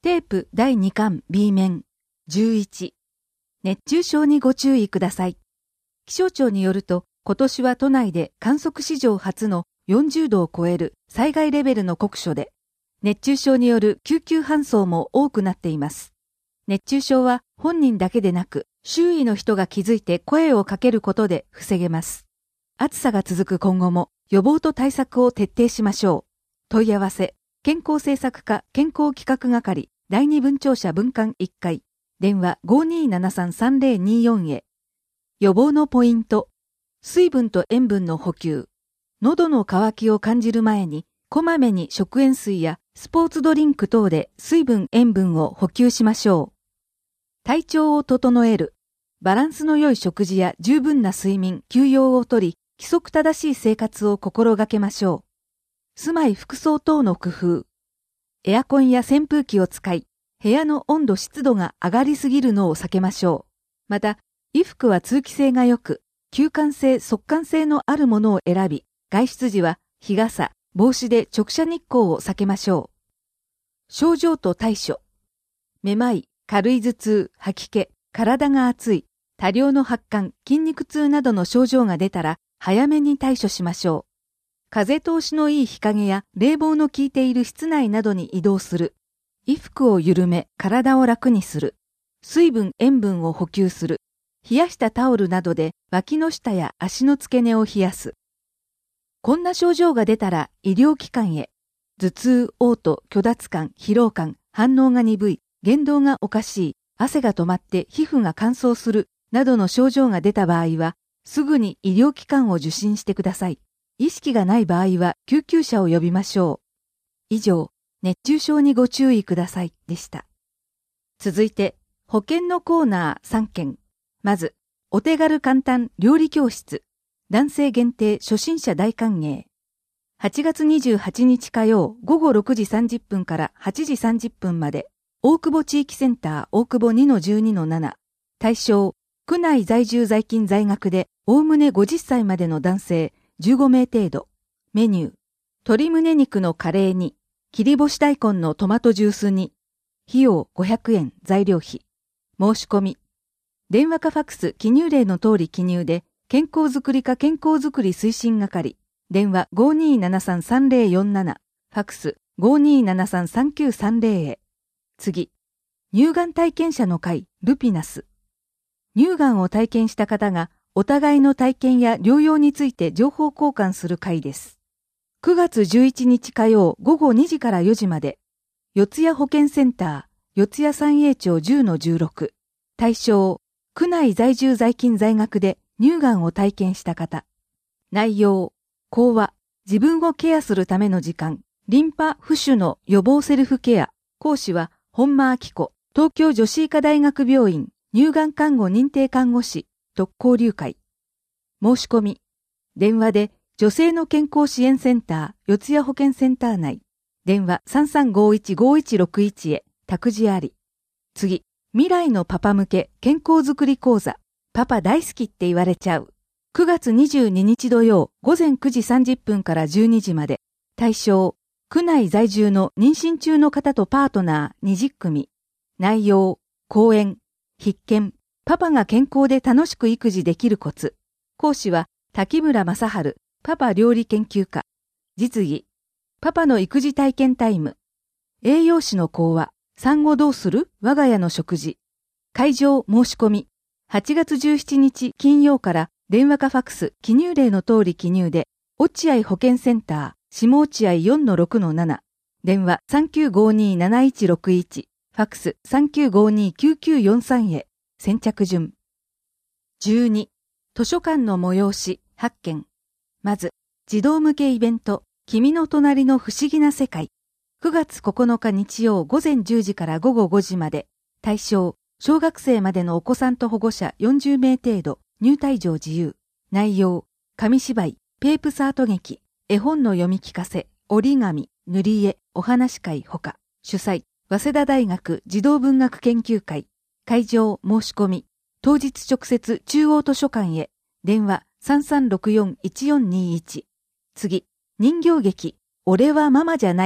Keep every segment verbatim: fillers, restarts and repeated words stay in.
テープだいにかん B 面じゅういち。熱中症にご注意ください。気象庁によると、今年は都内で観測史上初のよんじゅうどを超える災害レベルの酷暑で、熱中症による救急搬送も多くなっています。熱中症は本人だけでなく、周囲の人が気づいて声をかけることで防げます。暑さが続く今後も予防と対策を徹底しましょう。問い合わせ、健康政策課健康企画係だいに分庁舎分館いっかい、電話 ごーにーななさんさんぜろにーよん へ。予防のポイント。水分と塩分の補給。喉の渇きを感じる前に、こまめに食塩水やスポーツドリンク等で水分塩分を補給しましょう。体調を整える。バランスの良い食事や十分な睡眠、休養をとり、規則正しい生活を心がけましょう。住まい服装等の工夫。エアコンや扇風機を使い、部屋の温度湿度が上がりすぎるのを避けましょう。また、衣服は通気性が良く、吸汗性、速乾性のあるものを選び、外出時は日傘、帽子で直射日光を避けましょう。症状と対処。めまい、軽い頭痛、吐き気、体が熱い、多量の発汗、筋肉痛などの症状が出たら、早めに対処しましょう。風通しのいい日陰や冷房の効いている室内などに移動する。衣服を緩め、体を楽にする。水分、塩分を補給する。冷やしたタオルなどで脇の下や足の付け根を冷やす。こんな症状が出たら医療機関へ。頭痛、嘔吐、虚脱感、疲労感、反応が鈍い、言動がおかしい、汗が止まって皮膚が乾燥する、などの症状が出た場合は、すぐに医療機関を受診してください。意識がない場合は救急車を呼びましょう。以上、熱中症にご注意くださいでした。続いて、保健のコーナーさんけん。まず、お手軽簡単料理教室。男性限定初心者大歓迎。はちがつにじゅうはちにち火曜ごごろくじさんじゅっぷんからはちじさんじゅっぷんまで、大久保地域センター大久保 にのじゅうにのなな。対象、区内在住在勤在学で、おおむねごじゅっさいまでの男性、じゅうごめい程度。メニュー。鶏胸肉のカレーに、切り干し大根のトマトジュースに。費用ごひゃくえん材料費。申し込み。電話かファクス記入例の通り記入で、健康づくり課健康づくり推進係。電話 ごーにーななさんさんぜろよんなな。ファクス ごーにーななさんさんきゅうさんぜろ へ。次。乳がん体験者の会、ルピナス。乳がんを体験した方が、お互いの体験や療養について情報交換する会です。くがつじゅういちにち火曜ごごにじからよじまで、四谷保健センター、四谷三栄町 じゅうのじゅうろく。対象、区内在住在勤在学で乳がんを体験した方。内容、講話、自分をケアするための時間、リンパ浮腫の予防セルフケア。講師は、本間明子、東京女子医科大学病院、乳がん看護認定看護師、特交流会。申し込み。電話で女性の健康支援センター四谷保健センター内。電話 さんさんごいちごいちろくいち へ託児あり。次。未来のパパ向け健康づくり講座。パパ大好きって言われちゃう。くがつにじゅうににち土曜ごぜんくじさんじゅっぷんからじゅうにじまで。対象。区内在住の妊娠中の方とパートナーにじゅっくみ。内容。講演。必見。パパが健康で楽しく育児できるコツ。講師は、滝村正治、パパ料理研究家。実技。パパの育児体験タイム。栄養士の講話。産後どうする？我が家の食事。会場申し込み。はちがつじゅうしちにち金曜から電話かファクス記入例の通り記入で、落合保健センター、下落合 よんのろくのなな。電話 さんきゅうごにーなないちろくいち。ファクス さんきゅうごにーきゅうきゅうよんさん へ。先着順。じゅうに. 図書館の催しはっけん。まず、児童向けイベント、君の隣の不思議な世界。くがつここのか日曜ごぜんじゅうじからごごごじまで。対象、小学生までのお子さんと保護者よんじゅうめい程度。入退場自由。内容、紙芝居、ペープサート劇、絵本の読み聞かせ、折り紙、塗り絵、お話会ほか。主催、早稲田大学児童文学研究会。会場申し込み。当日直接中央図書館へ。電話 さんさんろくよんいちよんにいち。次。人形劇。俺はママじゃない。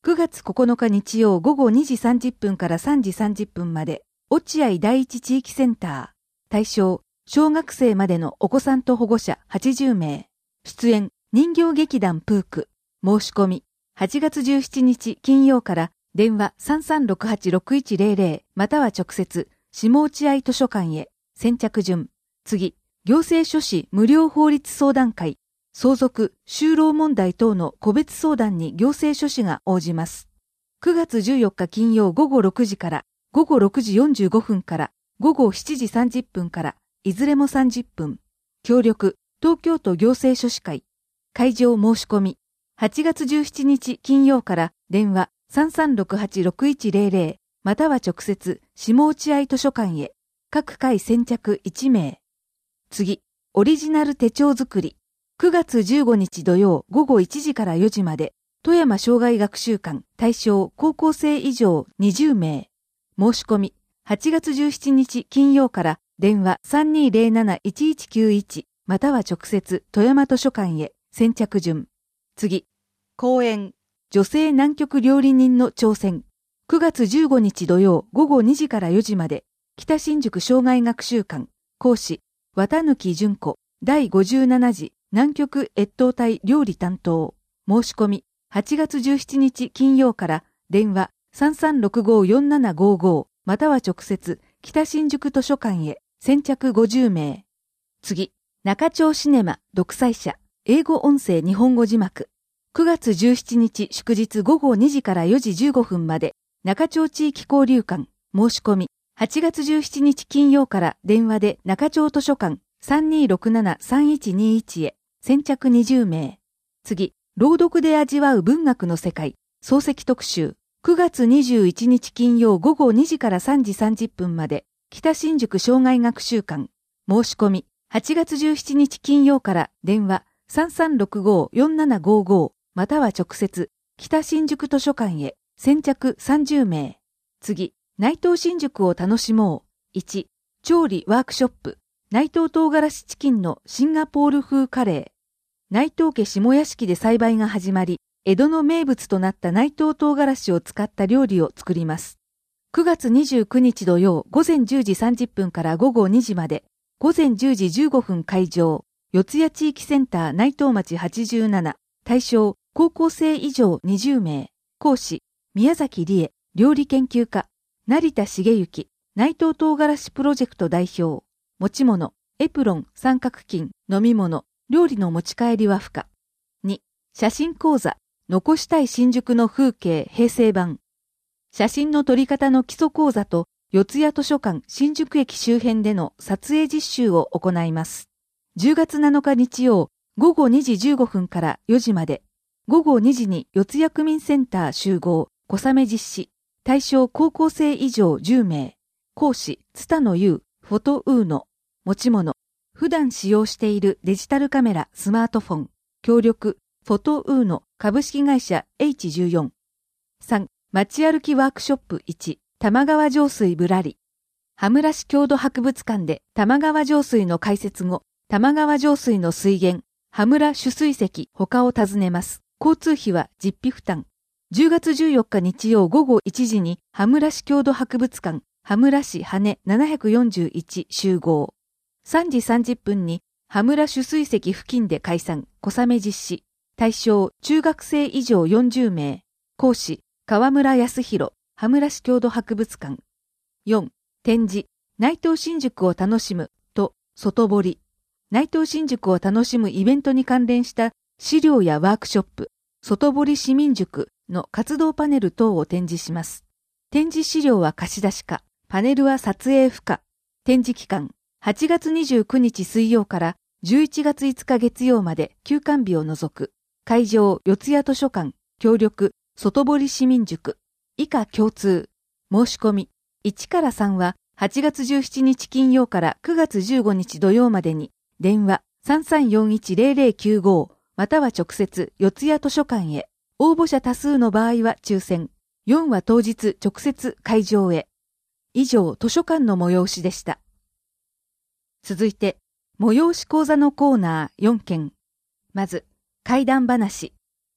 くがつここのか日曜午後にじさんじゅっぷんからさんじさんじゅっぷんまで、落合第一地域センター。対象、小学生までのお子さんと保護者はちじゅうめい。出演、人形劇団プーク。申し込み、はちがつじゅうしちにち金曜から電話 さんさんろくはちろくいちゼロゼロ または直接、下落合図書館へ。先着順。次、行政書士無料法律相談会。相続、就労問題等の個別相談に行政書士が応じます。くがつじゅうよっか金曜午後ろくじから、午後ろくじよんじゅうごふんから、午後しちじさんじゅっぷんから、いずれもさんじゅっぷん。協力、東京都行政書士会。会場申し込み。はちがつじゅうしちにち金曜から電話 さんさんろくはちろくいちゼロゼロ または直接、下落合図書館へ。各回先着いちめい。次、オリジナル手帳作り。くがつじゅうごにち土曜午後いちじからよじまで、富山障害学習館対象高校生以上にじゅうめい。申し込み、はちがつじゅうしちにち金曜から電話 さんにーぜろなないちいちきゅういち または直接富山図書館へ。先着順。次、講演、女性南極料理人の挑戦。くがつじゅうごにち土曜午後にじからよじまで、北新宿障害学習館、講師、綿貫純子、だいごじゅうななじ、南極越冬隊料理担当。申し込み、はちがつじゅうしちにち金曜から電話 さんさんろくごよんななごご または直接、北新宿図書館へ。先着ごじゅうめい。次、中町シネマ独裁者、英語音声日本語字幕。くがつじゅうしちにち祝日午後にじからよじじゅうごふんまで、中町地域交流館、申し込み、はちがつじゅうしちにち金曜から電話で中町図書館 さんにーろくななさんいちにいち へ。先着にじゅうめい。次、朗読で味わう文学の世界、漱石特集。くがつにじゅういちにち金曜午後にじからさんじさんじゅっぷんまで、北新宿障害学習館。申し込み、はちがつじゅうしちにち金曜から電話 さんさんろくごよんななごご または直接、北新宿図書館へ。先着さんじゅうめい。次、内藤新宿を楽しもう。いち、調理ワークショップ。内藤唐辛子チキンのシンガポール風カレー。内藤家下屋敷で栽培が始まり、江戸の名物となった内藤唐辛子を使った料理を作ります。くがつにじゅうくにち土曜午前じゅうじさんじゅっぷんから午後にじまで、午前じゅうじじゅうごふん会場、四谷地域センター内藤町はちじゅうなな、対象、高校生以上にじゅうめい、講師、宮崎理恵、料理研究家、成田茂之、内藤唐辛子プロジェクト代表、持ち物、エプロン、三角巾、飲み物、料理の持ち帰りは不可。に、写真講座、残したい新宿の風景平成版。写真の撮り方の基礎講座と、四谷図書館新宿駅周辺での撮影実習を行います。じゅうがつなのか日曜、午後にじじゅうごふんからよじまで、午後にじに四谷区民センター集合、小雨実施。対象高校生以上じゅうめい。講師、津田野優、フォトウーノ。持ち物。普段使用しているデジタルカメラ、スマートフォン。協力、フォトウーノ、株式会社 エイチじゅうよん。さん、街歩きワークショップいち、玉川上水ぶらり。羽村市郷土博物館で玉川上水の開設後、玉川上水の水源、羽村取水石他を訪ねます。交通費は実費負担。じゅうがつじゅうよっか日曜午後いちじに羽村市郷土博物館、羽村市羽ななひゃくよんじゅういち集合。さんじさんじゅっぷんに羽村取水石付近で解散、小雨実施。対象中学生以上よんじゅうめい。講師、河村康弘、羽村市郷土博物館。よん、展示、内藤新宿を楽しむと外堀。内藤新宿を楽しむイベントに関連した資料やワークショップ、外堀市民塾の活動パネル等を展示します。展示資料は貸し出し可、パネルは撮影不可。展示期間、はちがつにじゅうくにち水曜からじゅういちがついつか月曜まで休館日を除く。会場、四谷図書館、協力、外堀市民塾。以下共通。申し込み。いちからさんははちがつじゅうしちにち金曜からくがつじゅうごにち土曜までに、電話 さんさんよんいちゼロゼロきゅうご または直接四谷図書館へ。応募者多数の場合は抽選。よんは当日直接会場へ。以上、図書館の催しでした。続いて、催し講座のコーナーよんけん。まず、怪談話。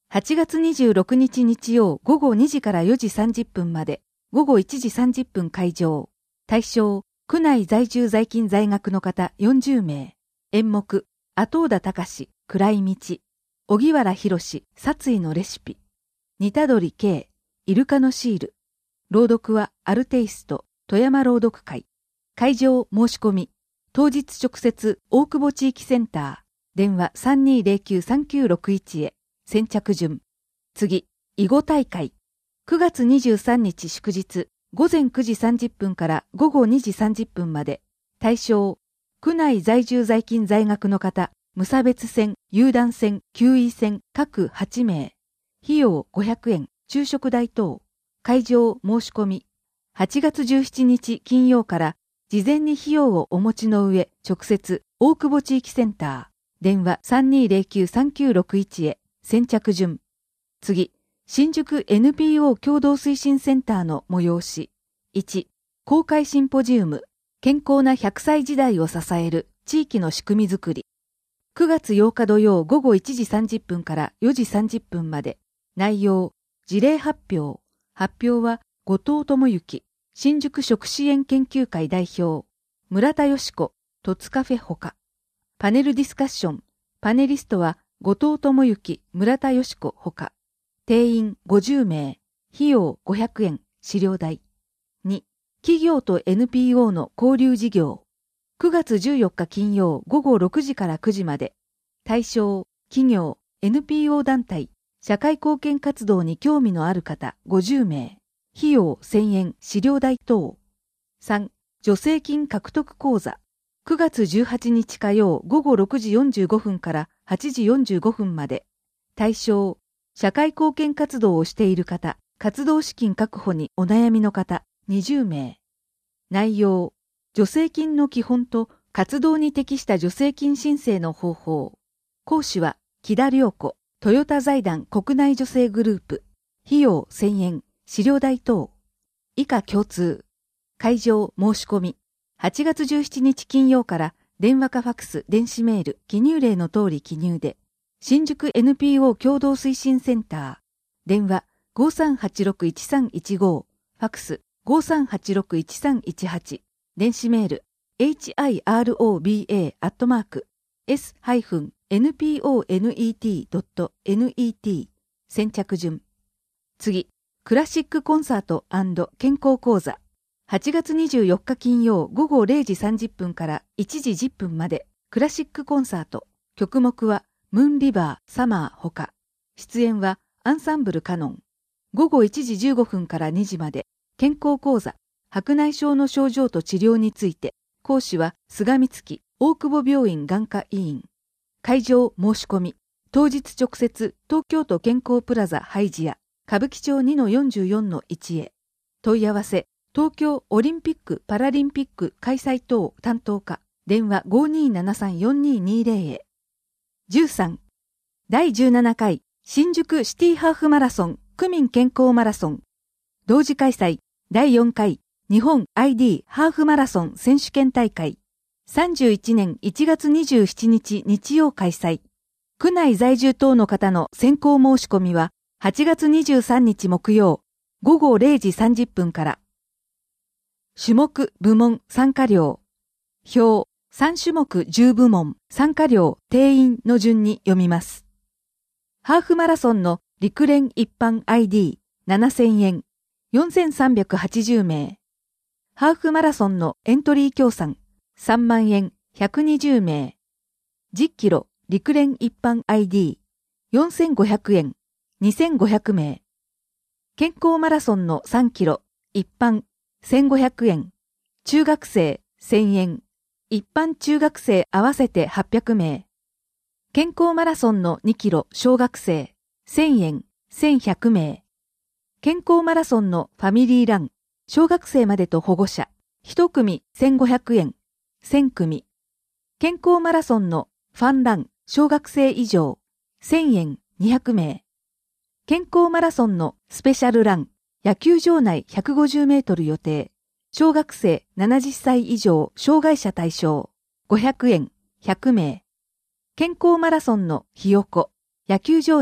はちがつにじゅうろくにち日曜午後にじからよじさんじゅっぷんまで、午後いちじさんじゅっぷん会場。対象、区内在住在勤在学の方よんじゅうめい。演目、後田隆、暗い道。荻原博、殺意のレシピ。似たどり圭、イルカのシール。朗読はアルテイスト、富山朗読会。会場申し込み。当日直接、大久保地域センター。電話 さんにーぜろきゅうさんきゅうろくいち へ。先着順。次、囲碁大会。くがつにじゅうさんにち祝日、ごぜんくじさんじゅっぷんからごごにじさんじゅっぷんまで。対象、区内在住在勤在学の方、無差別戦、有段戦、級位戦、各はちめい。費用ごひゃくえん、昼食代等。会場申し込み。はちがつじゅうしちにち金曜から、事前に費用をお持ちの上、直接、大久保地域センター。電話 さんにーぜろきゅうさんきゅうろくいち へ。先着順。次、新宿 エヌピーオー 共同推進センターの催し。いち、公開シンポジウム。健康なひゃくさい時代を支える地域の仕組みづくり。くがつようか土曜午後いちじさんじゅっぷんからよじさんじゅっぷんまで。内容、事例発表。発表は、後藤智之、新宿食支援研究会代表。村田佳子、トツカフェほか。パネルディスカッション。パネリストは、後藤智之、村田佳子ほか。定員ごじゅうめい。費用ごひゃくえん、資料代。に、企業と エヌピーオー の交流事業。くがつじゅうよっか金曜午後ろくじからくじまで。対象、企業、エヌピーオー 団体、社会貢献活動に興味のある方ごじゅうめい。費用せんえん、資料代等。さん、助成金獲得講座。くがつじゅうはちにち火曜午後ろくじよんじゅうごふんからはちじよんじゅうごふんまで。対象、社会貢献活動をしている方、活動資金確保にお悩みの方にじゅうめい。内容、助成金の基本と活動に適した助成金申請の方法。講師は、木田良子、トヨタ財団国内女性グループ。費用せんえん、資料代等。以下共通。会場申し込み。はちがつじゅうしちにち金曜から電話かファクス、電子メール、記入例の通り記入で。新宿 エヌピーオー 共同推進センター。電話 ごさんはちろくいちさんいちご。ファクス ごさんはちろくいちさんいちはち。電子メール エイチアイアールオービーエー アットマーク エス エヌピーオーネット ドット ネット 先着順。次、クラシックコンサート&健康講座。はちがつにじゅうよっか金曜午後れいじさんじゅっぷんからいちじじゅっぷんまで。クラシックコンサート。曲目はムーンリバー、サマーほか。出演はアンサンブルカノン。ごごいちじじゅうごふんからにじまで。健康講座。白内障の症状と治療について。講師は菅美月、大久保病院眼科医院。会場申し込み。当日直接、東京都健康プラザハイジア、歌舞伎町 にのよんじゅうよんのいち へ。問い合わせ、東京オリンピック・パラリンピック開催等担当課、電話 ごにーななさんよんにーにーぜろ へ。じゅうさん、だいじゅうななかい新宿シティハーフマラソン区民健康マラソン。同時開催だいよんかい日本 アイディー ハーフマラソン選手権大会。さんじゅういちねんいちがつにじゅうしちにち日曜開催。区内在住等の方の先行申し込みははちがつにじゅうさんにち木曜ごごれいじさんじゅっぷんから。種目、部門、参加料。表、さんしゅもくじゅう部門、参加料、定員の順に読みます。ハーフマラソンの陸連一般 アイディーななせんえん、よんせんさんびゃくはちじゅうめい。ハーフマラソンのエントリー協賛、さんまんえん、ひゃくにじゅうめい。じゅっキロ、陸連一般 アイディー、よんせんごひゃくえん、にせんごひゃくめい。健康マラソンのさんキロ、一般、せんごひゃくえん。中学生、せんえん。一般中学生合わせてはっぴゃくめい。健康マラソンのにキロ、小学生、せんえん、せんひゃくめい。健康マラソンのファミリーラン、小学生までと保護者、いちくみせんごひゃくえん、せんくみ。健康マラソンのファンラン、小学生以上、せんえん、にひゃくめい。健康マラソンのスペシャルラン、野球場内ひゃくごじゅうメートル予定。小学生ななじゅっさい以上障害者対象。ごひゃくえん、ひゃくめい。健康マラソンのひよこ。野球場内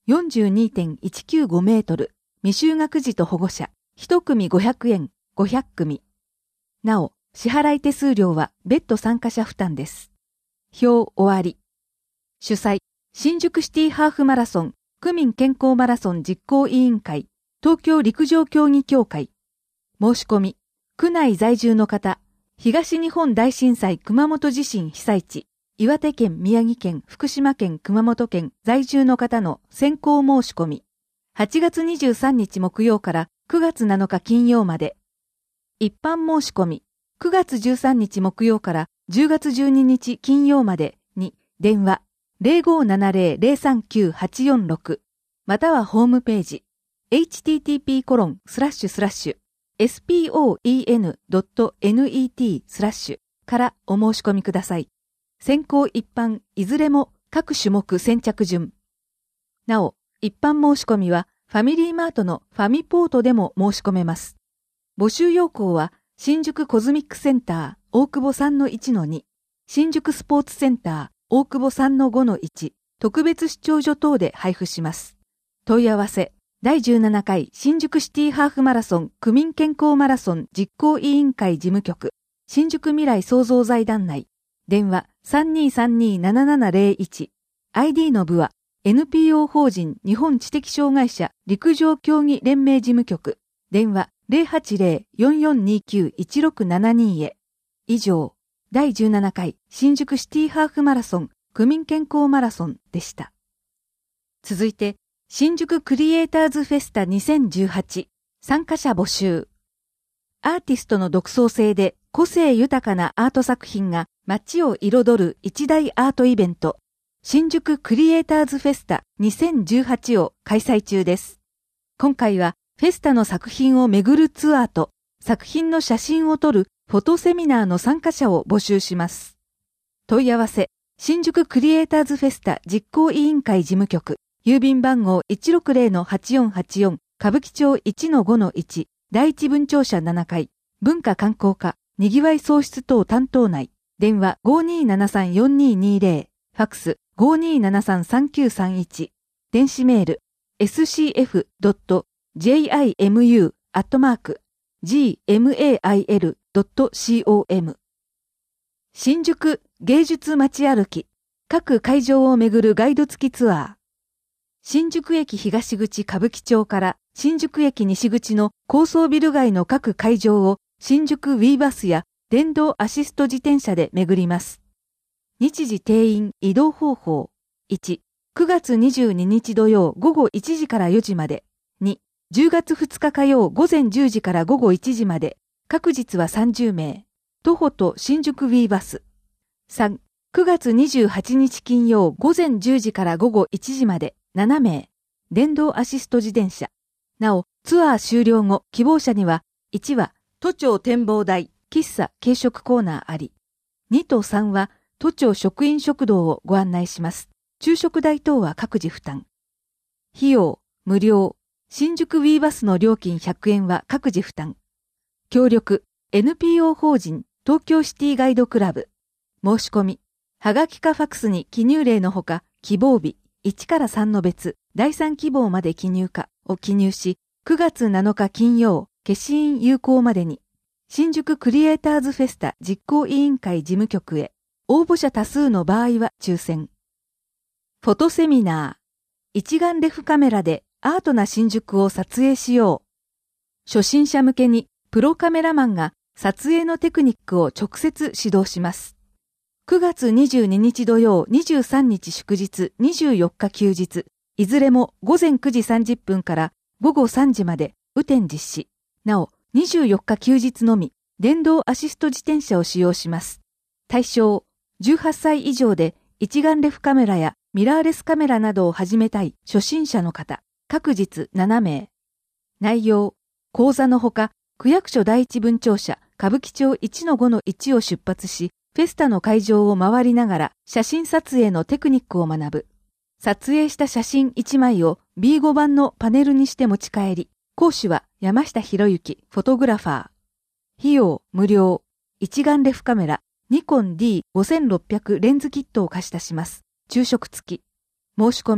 よんじゅうにてんいちきゅうごメートル、未就学児と保護者、いち組ごひゃくえん、ごひゃく組。なお、支払い手数料は別途参加者負担です。表終わり。主催、新宿シティハーフマラソン、区民健康マラソン実行委員会、東京陸上競技協会。申し込み、区内在住の方、東日本大震災熊本地震被災地、岩手県、宮城県、福島県、熊本県在住の方の先行申し込み。はちがつにじゅうさんにち木曜からくがつなのか金曜まで。一般申し込み。くがつじゅうさんにち木曜からじゅうがつじゅうににち金曜までに電話 ゼロごーななゼロ ゼロさんきゅうはちよんろく またはホームページ エイチティーティーピーコロンスラッシュスラッシュエスピーオーイーエヌドットネット スラッシュからお申し込みください。先行一般いずれも各種目先着順。なお、一般申し込みはファミリーマートのファミポートでも申し込めます。募集要項は新宿コズミックセンター大久保 さんのいちのに、新宿スポーツセンター大久保 さんのごのいち、特別視聴所等で配布します。問い合わせ、だいじゅうななかい新宿シティハーフマラソン区民健康マラソン実行委員会事務局、新宿未来創造財団内、電話 さんにーさんにーななななゼロいち、アイディー の部は エヌピーオー 法人日本知的障害者陸上競技連盟事務局、電話ゼロはちゼロ よんよんにきゅう いちろくななに へ。以上、だいじゅうななかい新宿シティハーフマラソン区民健康マラソンでした。続いて、新宿クリエイターズフェスタにせんじゅうはち参加者募集。アーティストの独創性で個性豊かなアート作品が街を彩る一大アートイベント、新宿クリエイターズフェスタにせんじゅうはちを開催中です。今回はフェスタの作品を巡るツアーと作品の写真を撮るフォトセミナーの参加者を募集します。問い合わせ、新宿クリエイターズフェスタ実行委員会事務局、郵便番号 いちろくゼロのはちよんはちよん 歌舞伎町 いちのごのいち、第一文庁舎ななかい、文化観光課、にぎわい創出等担当内、電話 ごーにーななさんよんにーにーゼロ、ファックス ごーにーななさんさんきゅうさんいち、電子メール エスシーエフドットジェイアイエムユー アットマーク ジーエムエーアイエルドットコム 新宿芸術街歩き各会場を巡るガイド付きツアー。新宿駅東口歌舞伎町から新宿駅西口の高層ビル街の各会場を新宿ウィーバスや電動アシスト自転車で巡ります。日時定員移動方法。いち、くがつにじゅうににち土曜午後いちじからよじまで。に、じゅうがつふつか火曜午前じゅうじから午後いちじまで。各日はさんじゅうめい。徒歩と新宿ウィーバス。さん、くがつにじゅうはちにち金曜午前じゅうじから午後いちじまで。ななめい。電動アシスト自転車。なお、ツアー終了後、希望者には、いちは、都庁展望台、喫茶軽食コーナーあり。にとさんは、都庁職員食堂をご案内します。昼食代等は各自負担。費用、無料。新宿ウィーバスの料金ひゃくえんは各自負担。協力、エヌピーオー 法人、東京シティガイドクラブ。申し込み、はがきかファックスに記入例のほか、希望日、いちからさんの別、だいさん希望まで記入かを記入し、くがつなのか金曜、消印有効までに、新宿クリエイターズフェスタ実行委員会事務局へ、応募者多数の場合は抽選。フォトセミナー、一眼レフカメラでアートな新宿を撮影しよう。初心者向けにプロカメラマンが撮影のテクニックを直接指導します。くがつにじゅうににち土曜、にじゅうさんにち祝日、にじゅうよっか休日、いずれもごぜんくじさんじゅっぷんからごごさんじまで雨天実施。なお、にじゅうよっか休日のみ、電動アシスト自転車を使用します。対象、じゅうはっさい以上で一眼レフカメラやミラーレスカメラなどを始めたい初心者の方、各日ななめい。内容、講座のほか、区役所第一文庁舎、歌舞伎町 いちのごのいちを出発し、フェスタの会場を回りながら写真撮影のテクニックを学ぶ。撮影した写真いちまいを ビーご 版のパネルにして持ち帰り、講師は山下博之フォトグラファー。費用無料。一眼レフカメラ、ニコン ディーごせんろっぴゃく レンズキットを貸し出します。昼食付き。申し込み。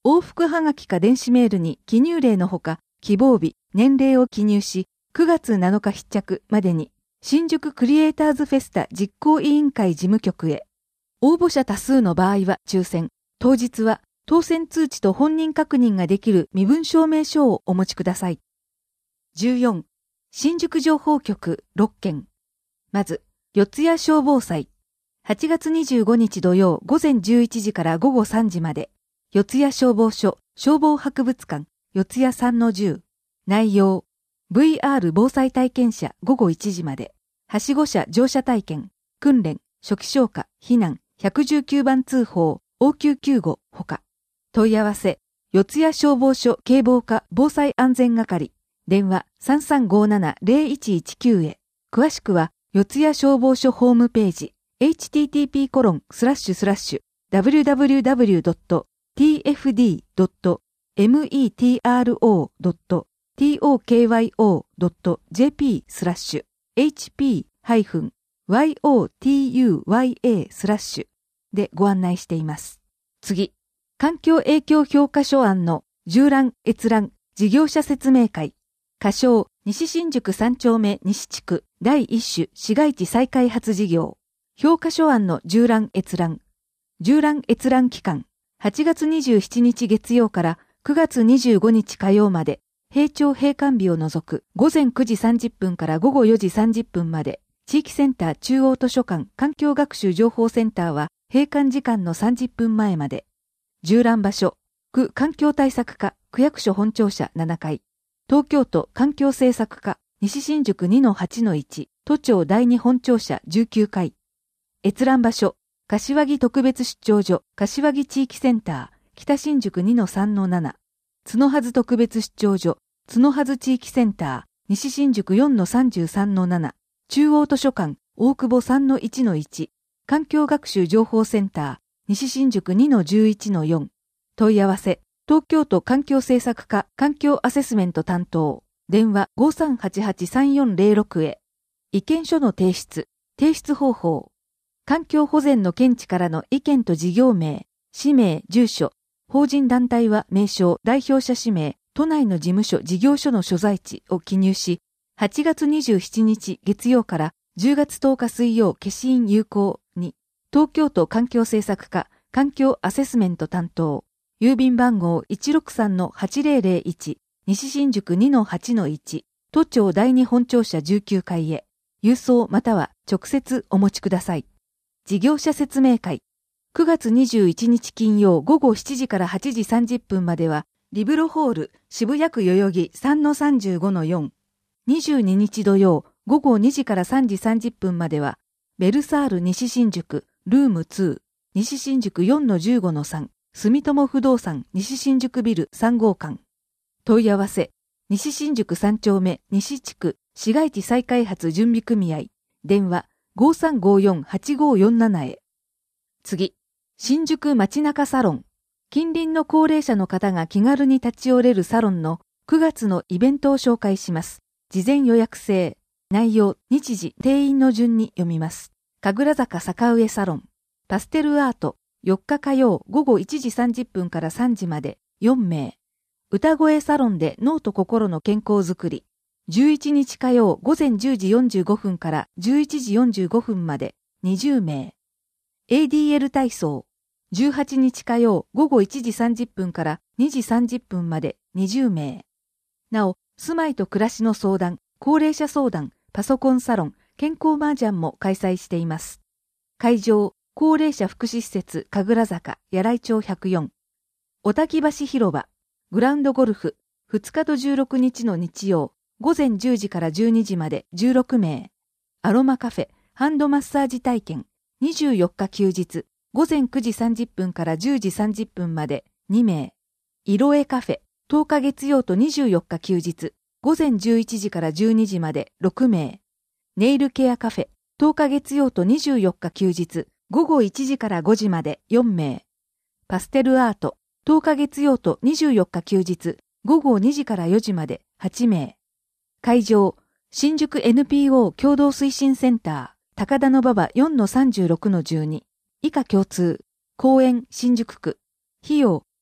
往復はがきか電子メールに記入例のほか、希望日、年齢を記入し、くがつなのか必着までに、新宿クリエイターズフェスタ実行委員会事務局へ。応募者多数の場合は抽選、当日は当選通知と本人確認ができる身分証明書をお持ちください。じゅうよん、新宿情報局ろっけん。まず、四谷消防祭。はちがつにじゅうごにち土曜午前じゅういちじから午後さんじまで。四谷消防署消防博物館四谷 さんのじゅう。内容。ブイアール 防災体験者午後いちじまで。はしご車乗車体験、訓練、初期消火、避難、いちいちきゅうばん通報、応急救護、ほか。問い合わせ、四谷消防署警防課防災安全係。電話 さんさんごーななーぜろいちいちきゅう へ。詳しくは、四谷消防署ホームページ、エイチティーティーピーコロンスラッシュスラッシュダブリューダブリューダブリュードットティーエフディードットメトロドットトクドットジェーピー スラッシュ エイチピー ワイオーティーユーワイエー スラッシュでご案内しています。次、環境影響評価書案の縦覧閲覧事業者説明会。仮称西新宿三丁目西地区第一種市街地再開発事業。評価書案の縦覧閲覧。縦覧閲覧期間。はちがつにじゅうしちにち月曜からくがつにじゅうごにち火曜まで。閉庁閉館日を除く午前くじさんじゅっぷんから午後よじさんじゅっぷんまで。地域センター中央図書館環境学習情報センターは閉館時間のさんじゅっぷんまえまで。縦覧場所。区環境対策課区役所本庁舎ななかい。東京都環境政策課西新宿 にのはちのいち 都庁第二本庁舎じゅうきゅうかい。閲覧場所。柏木特別出張所柏木地域センター北新宿 にのさんのなな。角はず特別出張所角はず地域センター西新宿 よんのさんじゅうさんのなな。中央図書館大久保 さんのいちのいち。環境学習情報センター西新宿 にのじゅういちのよん。問い合わせ。東京都環境政策課環境アセスメント担当。電話 ごさんはちはちさんよんぜろろく へ。意見書の提出。提出方法。環境保全の見地からの意見と事業名、氏名、住所。法人団体は名称、代表者氏名、都内の事務所、事業所の所在地を記入し、はちがつにじゅうしちにち月曜からじゅうがつとおか水曜消印有効に、東京都環境政策課環境アセスメント担当。郵便番号 いちろくさんのはちぜろぜろいち、西新宿 にのはちのいち、都庁第二本庁舎じゅうきゅうかいへ、郵送または直接お持ちください。事業者説明会。くがつにじゅういちにち金曜午後しちじからはちじさんじゅっぷんまでは、リブロホール渋谷区代々木 さんのさんじゅうごのよん。にじゅうににち土曜午後にじからさんじさんじゅっぷんまでは、ベルサール西新宿ルームに、西新宿 よんのじゅうごのさん。住友不動産西新宿ビルさん号館。問い合わせ。西新宿さん丁目西地区市街地再開発準備組合。電話 ごさんごよんはちごよんなな へ。次。新宿街中サロン。近隣の高齢者の方が気軽に立ち寄れるサロンのくがつのイベントを紹介します。事前予約制。内容、日時、定員の順に読みます。神楽坂坂上サロン。パステルアート。よっか火曜午後いちじさんじゅっぷんからさんじまでよんめい。歌声サロンで脳と心の健康づくり。じゅういちにち火曜午前じゅうじよんじゅうごふんからじゅういちじよんじゅうごふんまでにじゅうめい。エーディーエル 体操。じゅうはちにち火曜午後いちじさんじゅっぷんからにじさんじゅっぷんまでにじゅうめい。なお、住まいと暮らしの相談、高齢者相談、パソコンサロン、健康麻雀も開催しています。会場。高齢者福祉施設神楽坂柳井町ひゃくよん。小滝橋広場。グラウンドゴルフ。ふつかとじゅうろくにちの日曜。午前じゅうじからじゅうにじまでじゅうろくめい。アロマカフェ。ハンドマッサージ体験。にじゅうよっか休日。午前くじさんじゅっぷんからじゅうじさんじゅっぷんまでにめい。色絵カフェ。とおか月曜とにじゅうよっか休日。午前じゅういちじからじゅうにじまでろくめい。ネイルケアカフェ。とおか月曜とにじゅうよっか休日。午後いちじからごじまでよんめい。パステルアート。とおか月曜とにじゅうよっか休日。午後にじからよじまではちめい。会場。新宿 エヌピーオー 共同推進センター。高田馬場 よんのさんじゅうろくのじゅうに。以下共通。公園新宿区。費用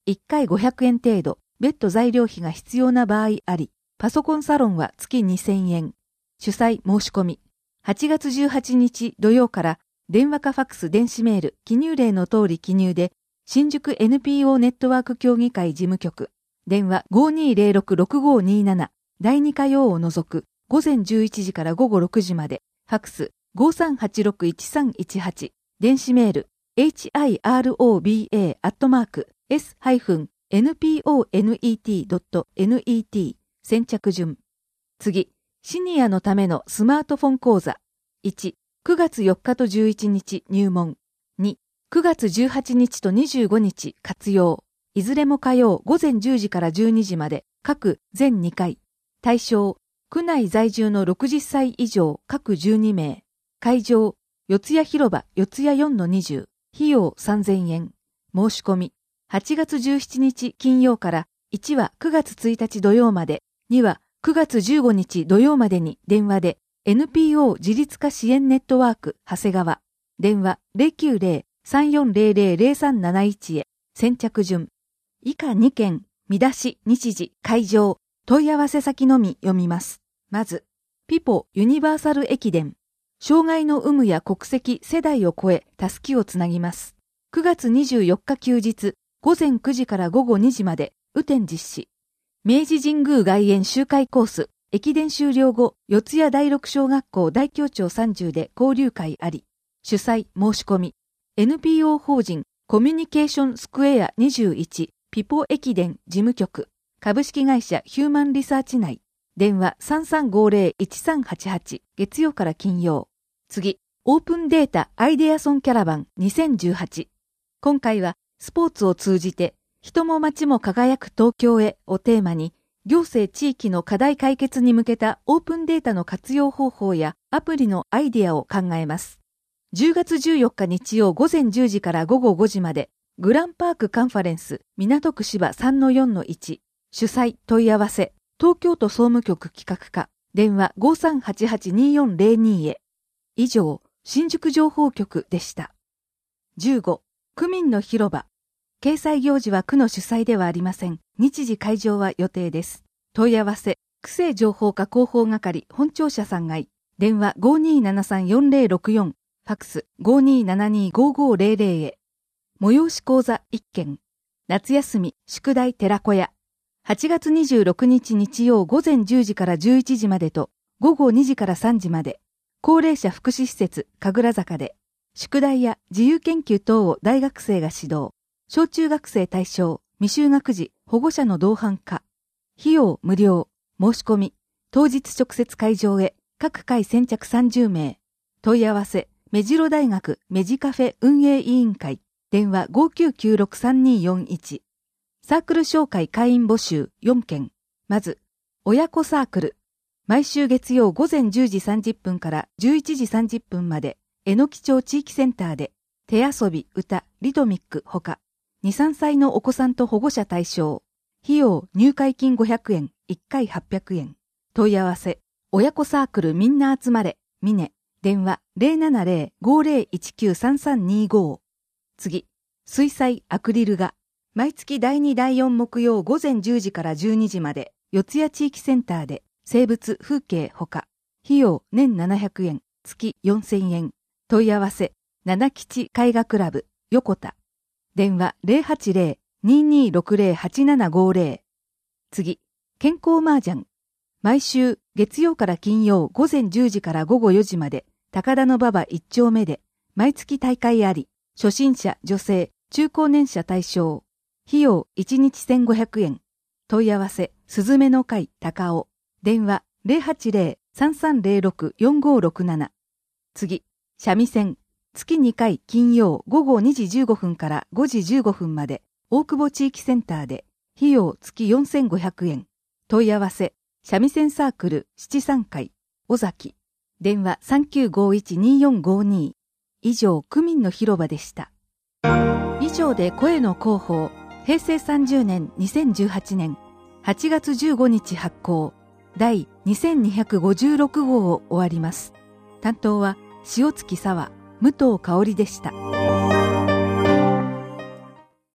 いっかいごひゃくえん程度、別途材料費が必要な場合あり、パソコンサロンは月にせんえん。主催申し込み。はちがつじゅうはちにち土曜から電話かファックス電子メール記入例の通り記入で新宿 エヌピーオー ネットワーク協議会事務局電話 ごーにーぜろろくろくごーにーなな だいに火曜を除く午前じゅういちじから午後ろくじまでファックス ごさんはちろくいちさんいちはち 電子メール エイチアイアールオービーエー アットマーク エス エヌピーオーネット ドット ネット 先着順。次、シニアのためのスマートフォン講座。いち、くがつよっかとじゅういちにち入門。に、くがつじゅうはちにちとにじゅうごにち活用。いずれも火曜午前じゅうじからじゅうにじまで、各全にかい。対象、区内在住のろくじゅっさい以上各じゅうにめい。会場、四谷広場四谷 よんのにじゅう。費用さんぜんえん。申し込み。はちがつじゅうしちにち金曜から、いちはくがつついたち土曜まで、にはくがつじゅうごにち土曜までに電話で エヌピーオー 自立化支援ネットワーク長谷川電話 ゼロきゅうゼロ さんよんゼロゼロ ゼロさんなないち へ先着順以下にけん見出し日時会場問い合わせ先のみ読みます。まずピポユニバーサル駅伝障害の有無や国籍世代を超えたすきをつなぎます。くがつにじゅうよっか休日午前くじから午後にじまで雨天実施。明治神宮外苑周回コース、駅伝終了後、四谷第六小学校大教庁さんじゅうで交流会あり、主催申し込み、エヌピーオー 法人コミュニケーションスクエアにじゅういちピポ駅伝事務局、株式会社ヒューマンリサーチ内、電話 さんさんごゼロいちさんはちはち 月曜から金曜。次、オープンデータアイデアソンキャラバンにせんじゅうはち。今回はスポーツを通じて、人も街も輝く東京へをテーマに、行政地域の課題解決に向けたオープンデータの活用方法やアプリのアイデアを考えます。じゅうがつじゅうよっか日曜午前じゅうじから午後ごじまで、グランパークカンファレンス港区芝 さんのよんのいち、主催問い合わせ、東京都総務局企画課、電話 ごさんはちはちによんゼロに へ。以上、新宿情報局でした。じゅうご、区民の広場。掲載行事は区の主催ではありません。日時会場は予定です。問い合わせ、区政情報課広報係本庁舎さん階。電話 ごーにーななさんよんゼロろくよん。ファックス ごーにーななにーごーごーゼロゼロ へ。催し講座いっけん。夏休み、宿題寺子屋。はちがつにじゅうろくにち日曜午前じゅうじからじゅういちじまでと、午後にじからさんじまで。高齢者福祉施設、神楽坂で。宿題や自由研究等を大学生が指導。小中学生対象、未就学児、保護者の同伴化。費用無料。申し込み。当日直接会場へ。各回先着さんじゅうめい。問い合わせ。目白大学メジカフェ運営委員会。電話 ごーきゅうきゅうろくさんにーよんいち。サークル紹介会員募集よんけん。まず、親子サークル。毎週月曜午前じゅうじさんじゅっぷんからじゅういちじさんじゅっぷんまで、えのき町地域センターで、手遊び、歌、リトミックほか、に、さんさいのお子さんと保護者対象。費用、入会金ごひゃくえん、いっかいはっぴゃくえん。問い合わせ、親子サークルみんな集まれ、ミネ。電話 ゼロななゼロ ごーゼロいちきゅうさんさんにーごー。次、水彩アクリル画。毎月だいにだいよん木曜午前じゅうじからじゅうにじまで、四谷地域センターで、生物風景ほか。費用、年ななひゃくえん、月よんせんえん。問い合わせ、七吉絵画クラブ、横田。電話 ゼロはちゼロ にーにーろくゼロ はちななごゼロ。次、健康麻雀。毎週月曜から金曜午前じゅうじから午後よじまで、高田馬場一丁目で、毎月大会あり、初心者、女性、中高年者対象。費用いちにちせんごひゃくえん。問い合わせ、すずめの会高尾。電話 ゼロはちゼロ さんさんゼロろく よんごろくなな。次、三味線。月にかい金曜午後にじじゅうごふんからごじじゅうごふんまで、大久保地域センターで、費用月よんせんごひゃくえん。問い合わせ、三味線サークル七三会、尾崎。電話 さんきゅうごいちにーよんごにー。以上、区民の広場でした。以上で声の広報、へいせいさんじゅうねんにせんじゅうはちねんはちがつじゅうごにち発行、第にせんにひゃくごじゅうろくごうを終わります。担当は、塩月沙和、武藤香織でした。